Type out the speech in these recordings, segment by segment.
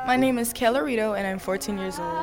My name is Kayla Rito, and I'm 14 years old.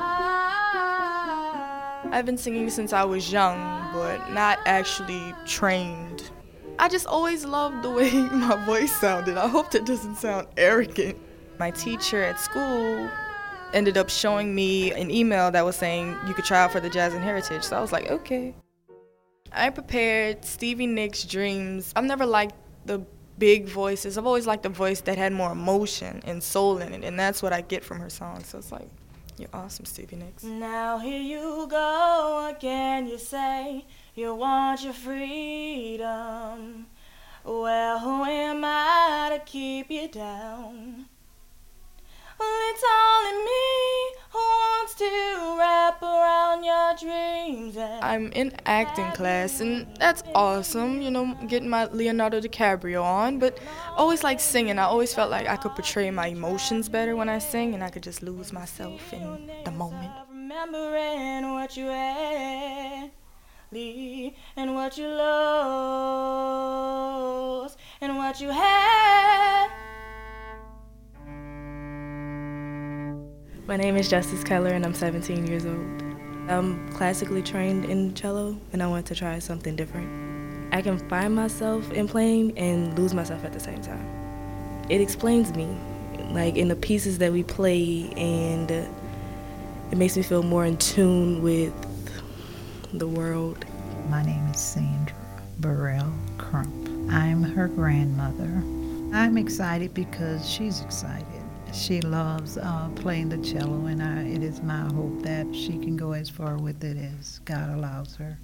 I've been singing since I was young, but not actually trained. I just always loved the way my voice sounded. I hope that doesn't sound arrogant. My teacher at school ended up showing me an email that was saying you could try out for the Jazz and Heritage, so I was like, okay. I prepared Stevie Nicks' Dreams. I've never liked the big voices. I've always liked a voice that had more emotion and soul in it, and that's what I get from her songs. So it's like, you're awesome, Stevie Nicks. Now here you go again, you say you want your freedom. Well, who am I to keep you down? Well, it's only me who wants to wrap around your dreams. I'm in acting class, and that's awesome, you know, getting my Leonardo DiCaprio on, but I always like singing. I always felt like I could portray my emotions better when I sing, and I could just lose myself in the moment. Remembering what you had, and what you lost, and what you had. My name is Justice Keller, and I'm 17 years old. I'm classically trained in cello, and I want to try something different. I can find myself in playing and lose myself at the same time. It explains me, like in the pieces that we play, and it makes me feel more in tune with the world. My name is Sandra Burrell Crump. I'm her grandmother. I'm excited because she's excited. She loves playing the cello, and it is my hope that she can go as far with it as God allows her.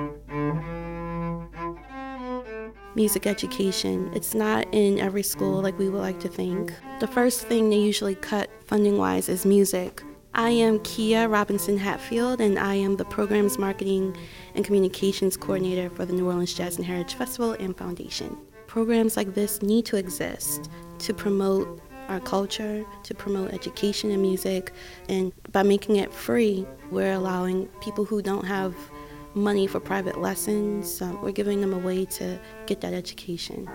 Music education, it's not in every school like we would like to think. The first thing they usually cut funding-wise is music. I am Kia Robinson Hatfield, and I am the Programs Marketing and Communications Coordinator for the New Orleans Jazz and Heritage Festival and Foundation. Programs like this need to exist to promote our culture, to promote education in music, and by making it free, we're allowing people who don't have money for private lessons, we're giving them a way to get that education.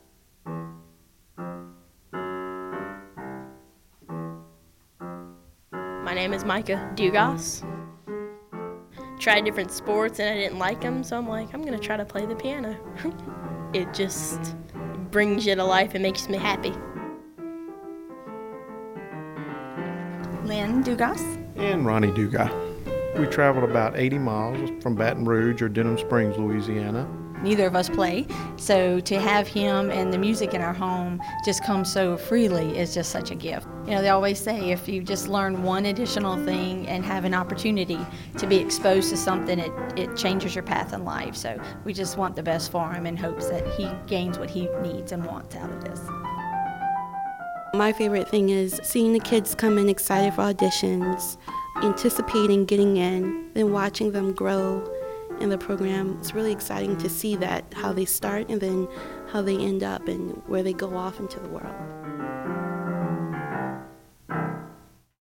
My name is Micah Dugas. Tried different sports and I didn't like them, so I'm like, I'm gonna try to play the piano. It just brings you to life and makes me happy. Lynn Dugas. And Ronnie Dugas. We traveled about 80 miles from Baton Rouge or Denham Springs, Louisiana. Neither of us play, so to have him and the music in our home just come so freely is just such a gift. You know, they always say if you just learn one additional thing and have an opportunity to be exposed to something, it changes your path in life. So we just want the best for him in hopes that he gains what he needs and wants out of this. My favorite thing is seeing the kids come in excited for auditions, anticipating getting in, then watching them grow in the program. It's really exciting to see that, how they start and then how they end up and where they go off into the world.